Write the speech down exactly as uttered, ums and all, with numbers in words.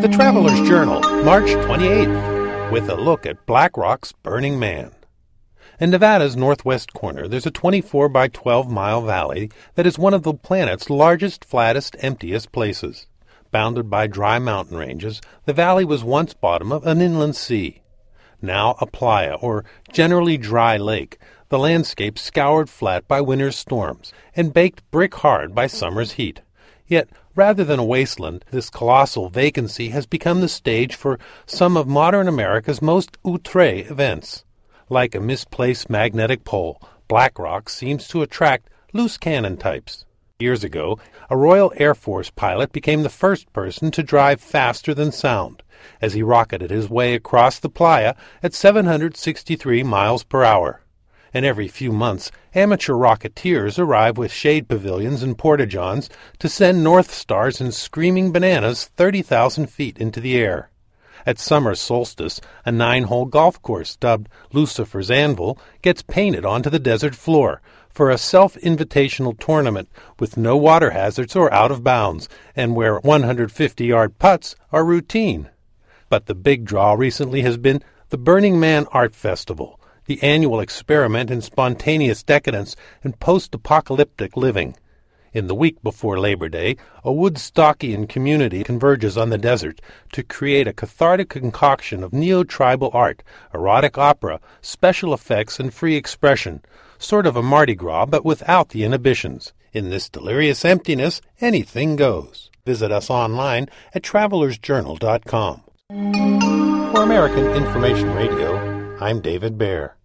The Traveler's Journal, March twenty-eighth, with a look at Black Rock's Burning Man. In Nevada's northwest corner, there's a twenty-four by twelve mile valley that is one of the planet's largest, flattest, emptiest places. Bounded by dry mountain ranges, the valley was once bottom of an inland sea. Now a playa, or generally dry lake, the landscape scoured flat by winter's storms and baked brick hard by summer's heat. Yet, rather than a wasteland, this colossal vacancy has become the stage for some of modern America's most outre events. Like a misplaced magnetic pole, Black Rock seems to attract loose cannon types. Years ago, a Royal Air Force pilot became the first person to drive faster than sound, as he rocketed his way across the playa at seven hundred sixty-three miles per hour. And every few months, amateur rocketeers arrive with shade pavilions and porta-johns to send North Stars and screaming bananas thirty thousand feet into the air. At summer solstice, a nine-hole golf course dubbed Lucifer's Anvil gets painted onto the desert floor for a self-invitational tournament with no water hazards or out of bounds, and where one hundred fifty yard putts are routine. But the big draw recently has been the Burning Man Art Festival, the annual experiment in spontaneous decadence and post-apocalyptic living. In the week before Labor Day, a Woodstockian community converges on the desert to create a cathartic concoction of neo-tribal art, erotic opera, special effects, and free expression, sort of a Mardi Gras but without the inhibitions. In this delirious emptiness, anything goes. Visit us online at travelers journal dot com. For American Information Radio, I'm David Baer.